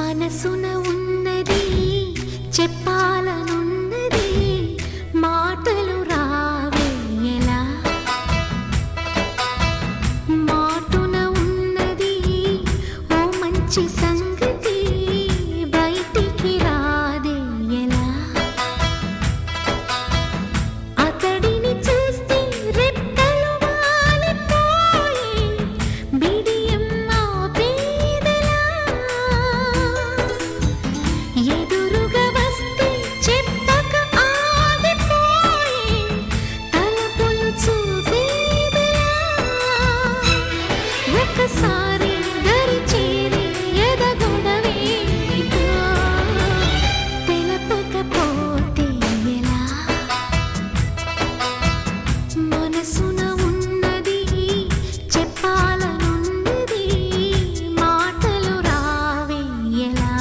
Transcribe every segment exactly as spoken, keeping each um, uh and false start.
మనసున ఉన్నది చెప్పాలనున్నది మాటలు రావేలా మాటున ఉన్నది ఓ మంచి సంగతి బయటికి రాదే ఎలా అతడిని చూస్తే రెప్పలు వాలిపోయి బిడియం ఆపేదెలా ఎదురుగా వస్తే చెప్పక ఆగిపోయి తలపులు చూపేదెలా ఒకసారి దరి చేరి ఎదగొడవేమిటో తెలపకపోతే ఎలా మనసున ఉన్నది చెప్పాలనున్నది మాటలు రావే ఎలా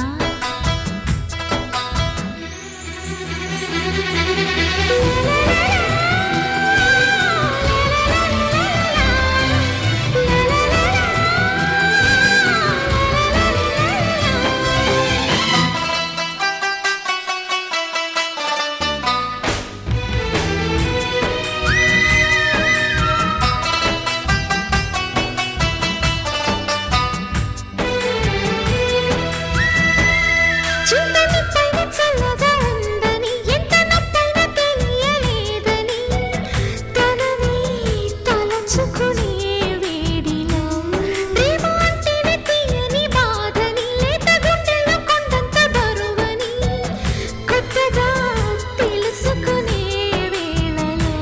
చింతని పైన చల్లగా ఉందని ఎంత నొప్పైనా తెలియలేదని తనని తలచుకునే వేడిలో ప్రేమ అంటేనే తీయని బాధని లేత గుండెలో కొండంత బరువని కొత్తగా తెలుసుకునే వేళలో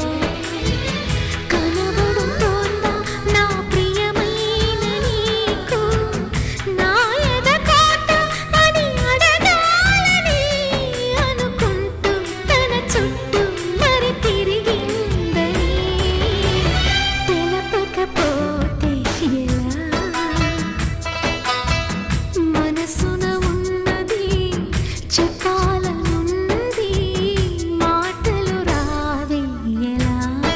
కనబడుతోందా నా ప్రియమైన నీకు నా ఎదకోట అని అడగాలని అనుకుంటూ తన చుట్టూ మరి తిరిగిందని తెలపకపోతే ఎలా మనసున ఉన్నది చెప్పాలనున్నది మాటలు రావే ఎలా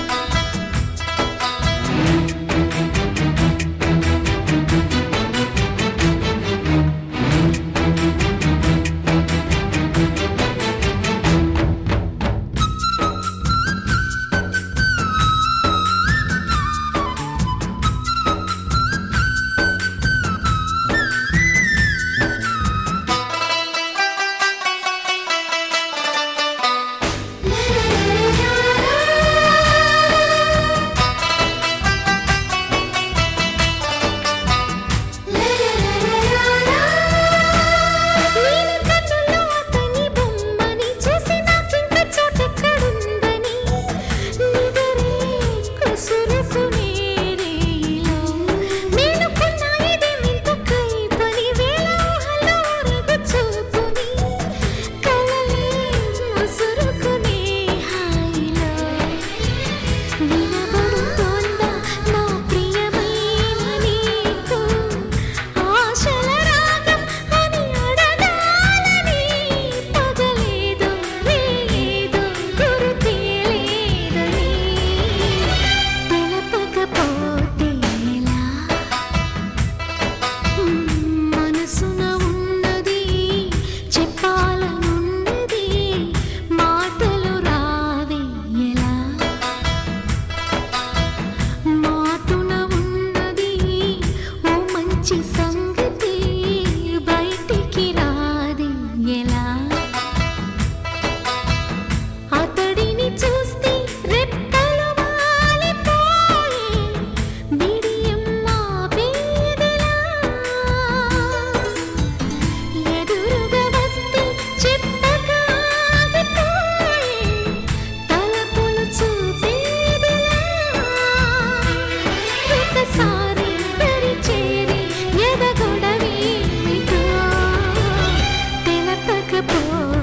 నేను కన్నుల్లో అతని బొమ్మని చూసి నాకింక చోటెక్కడుందని నిదరే కసురుకునే రేయిలో మేలుకున్న ఇదేమింత కైపని వేళ ఊహలో ఊరగు చూపుని కలలే ముసురుకునే హాయిలో వినబడుతోందా నా ప్రియమైన నీకు ఆశల రాగం అని అడగాలని పగలేదో రేయేదో గుర్తే లేదని తెలపకపోతే ఎలా మనసున ఉన్నది చెప్పాలనున్నది మాటలు రావే ఎలా మాటున ఉన్నది ఓ మంచి సంగతి బయటికి రాదే ఎలా అతడిని చూస్తే రెప్పలు వాలిపోయి బిడియం ఆపేదెలా ఎదురుగా వస్తే చెప్పక ఆగిపోయి తలపులు చూపేదెలా ఒకసారి దరి చేరి ఎదగొడవేమిటో తెలపకపోతే